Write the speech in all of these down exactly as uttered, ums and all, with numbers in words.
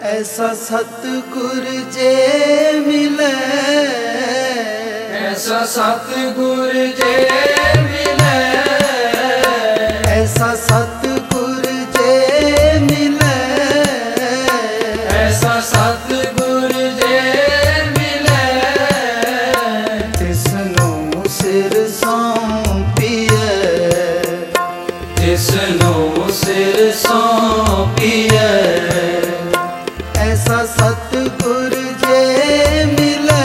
ऐसा सतगुर जे मिले, ऐसा सतगुर जे मिले, ऐसा सतगुर जे मिले, ऐसा सतगुर जे मिले, तिसनु सिर सौंपिए, तिसनु सिर सौंपिए। ऐसा सतगुर जे मिले,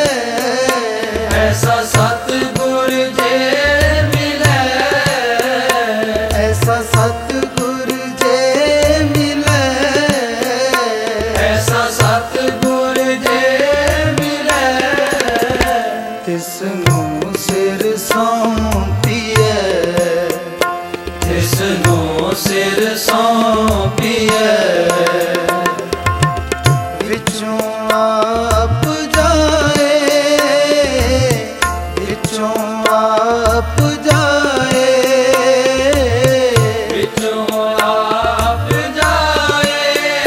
ऐसा सतगुर जे मिले, ऐसा सतगुर जे मिले, ऐसा सतगुर जे मिले, तिसनु सिर सौंपिए, तिसनु सिर सौंपिए। विचों आप जाए, विचों आप जाए, विचों आप जाए,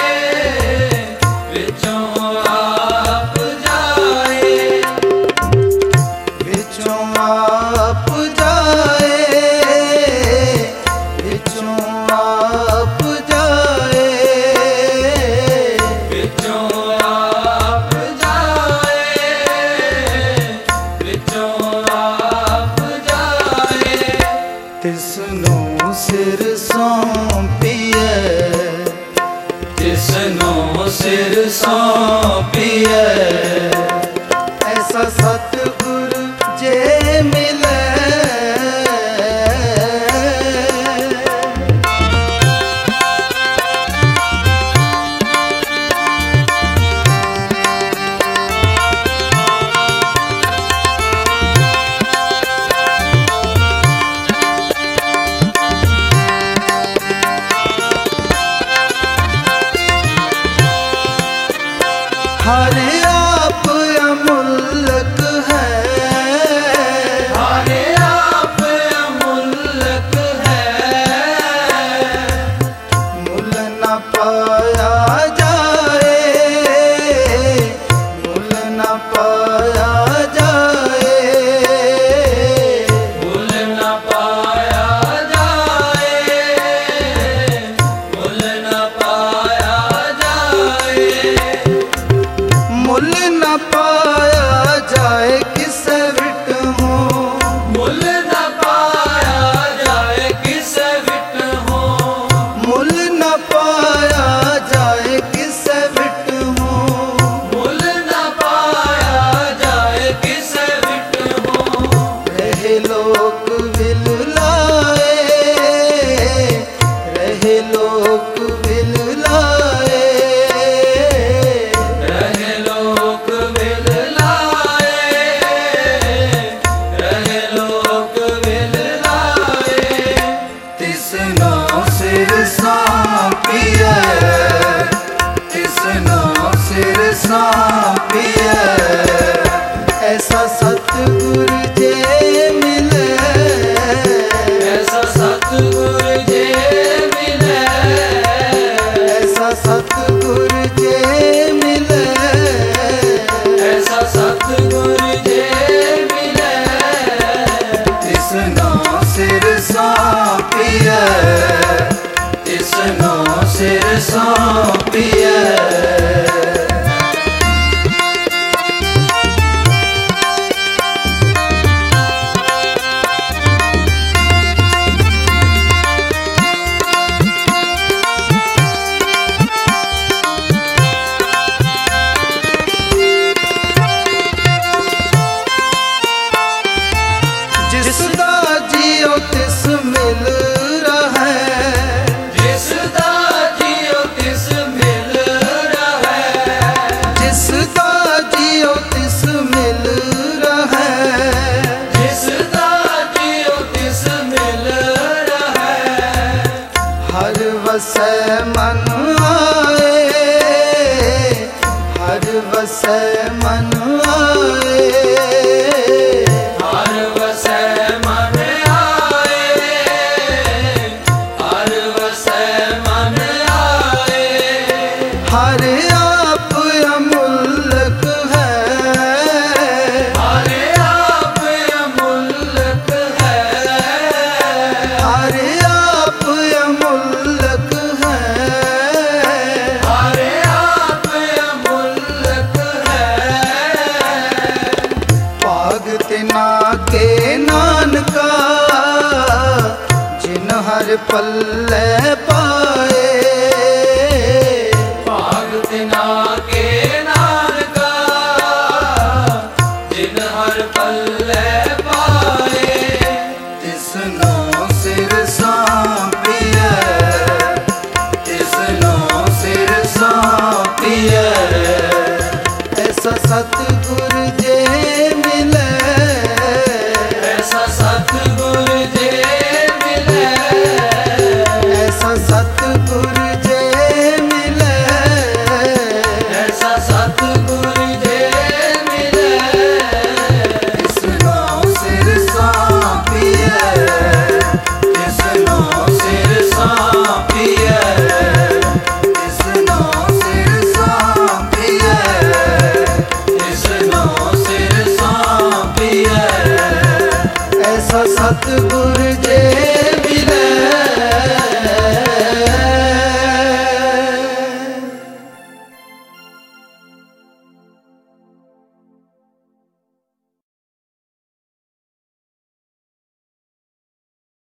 विचों आप जाए, विचों आप जाए, विचों आप जाए, विचों आप जाए, विचों आप जाए। तिसनु सिर सौंपिए, तिसनु सिर सौंपिए। ऐसा सतगुर जे मिले, हर आप अमुल्क है, हरे आप अमुल्क है, मुल न पाया जाए, मुल न पाया जाए, भूल न पाया जाए, भूल न पाया जाए, मुल न पाया जाए किस विट हो, भूल न पाया जाए किस विट हो, मुल न पाया जाए किस विट हो, भूल न पाया जाए किस विट हो। रहे लोक विल लाए, रहे लोक विल लाए, रहे लोक विल लाए, रहे लोक विल लाए। तिसनु सिर सौंपिए, तिसनु सिर सौंपिए। ऐसा सतगुर जे मिले, ऐसा सतगुर जे मिले, ऐसा सतगुर जे मिले, ऐसा सतगुर जे मिले, तिसनु सिर सौंपिए, तिसनु सिर सौंपिए। जिसदा जियो तिस मिल रहा है, जिसदा जियो तिस मिल हर आप अमूलक है, हर आप अमूलक है, हर आप अमूलक है, हर आप अमूलक है। पाग तिना के नानका जिन हर पल्ले पाए, भाग तिना के नानका जिन हर पल्ले पाए। तिसनो सिर सौंपिए, तिसनो सिर सौंपिए, ऐसा सत